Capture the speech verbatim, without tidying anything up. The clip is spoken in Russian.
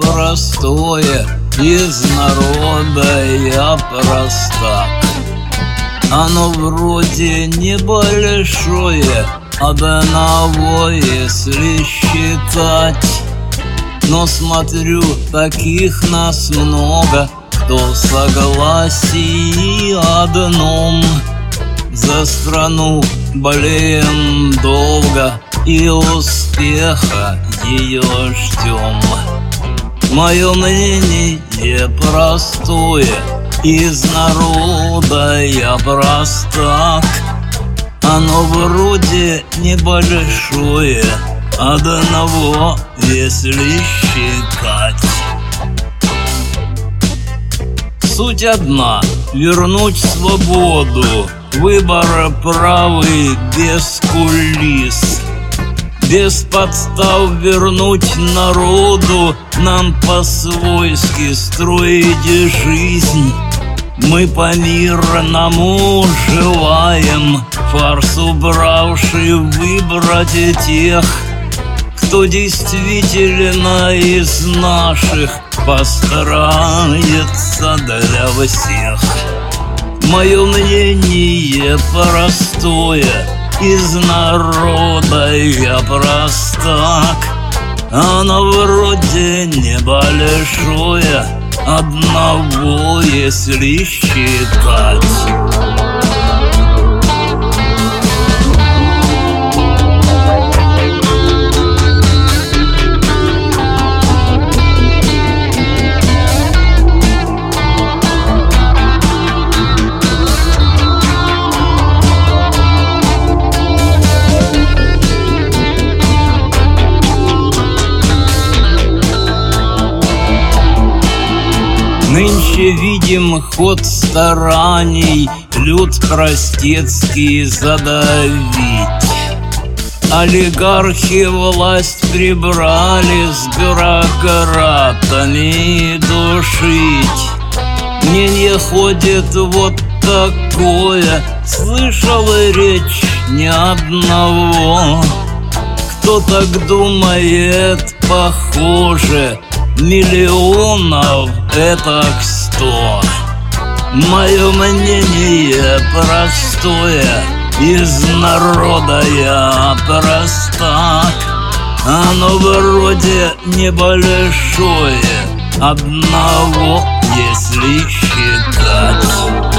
простое, из народа я простак. Оно вроде небольшое, одного если считать. Но смотрю, таких нас много, кто в согласии одном. За страну болеем долго и успеха ее ждем. Мое мнение простое, из народа я простак. Оно вроде небольшое, одного если считать. Суть одна — вернуть свободу, выбор правый без кулис. Без подстав вернуть народу, нам по-свойски строить жизнь. Мы по мирному желаем, фарс убравший, выбрать тех, кто действительно из наших постарается для всех. Мое мнение простое, из народа я простак. Оно вроде небольшое, одного если считать. Нынче видим ход стараний люд простецкий задавить. Олигархи власть прибрали, с бюрократами душить. Мнение ходит вот такое, слышал речь ни одного. Кто так думает, похоже, миллионов это к сто. Мое мнение простое, из народа я простак. Оно вроде небольшое, одного если считать.